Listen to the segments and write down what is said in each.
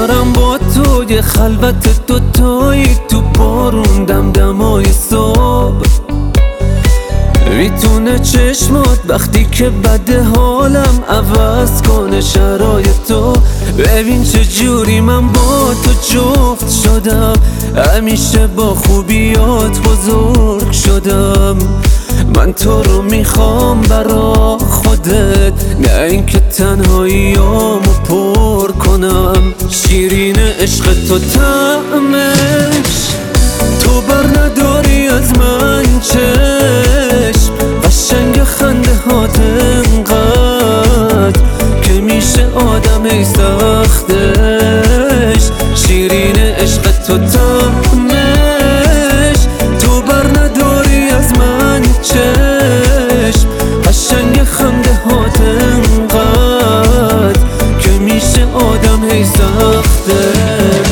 دارم با تو یه خلوت دوتایی تو بارون دمدمای صبح میتونه چشمات وقتی که بده حالم عوض کنه شرایط تو. ببین چه جوری من با تو جفت شدم، همیشه با خوبیات بزرگ شدم. من تو رو میخوام برا خودت، نه اینکه تنهاییامو پر کنم. شیرین عشق تو طعمش تو بر نداری از من چشم، قشنگ خنده هات انقدر که میشه آدم ای سختش. شیرین عشق تو طعمش تو بر نداری از من چشم، قشنگ خنده هات انقدر که میشه آدم ای سختش.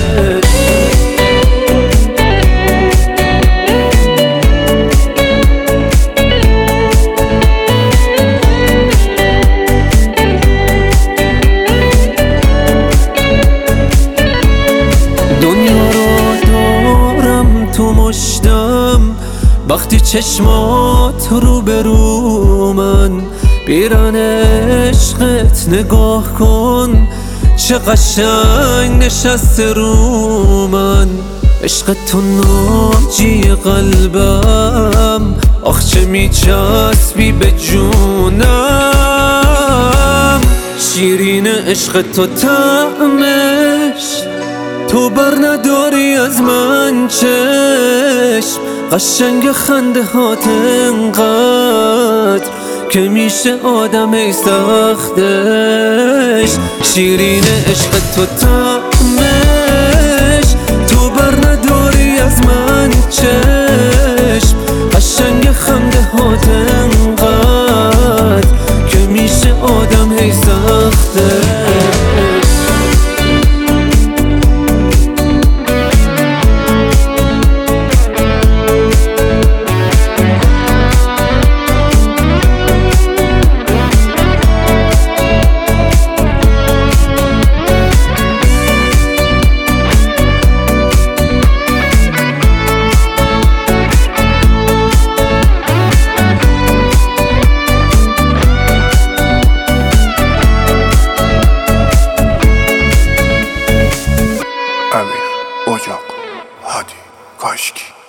دنیا رو دارم تو مشتم وقتی چشمات رو برو من. بیرن عشقت نگاه کن چه قشنگ نشسته رو من. عشق تو ناجی قلبم، آخ چه میچسبی به جونم. شیرین عشق تو طعمش تو بر نداری از من چشم، قشنگ خنده هات انقدر که میشه آدم ای سختش. شیرین عشق تو طعمش تو بر نداری از من چشم، قشنگ خنده هات انقدر که میشه آدم ای سختش. امیر اجاق هادی کاشکی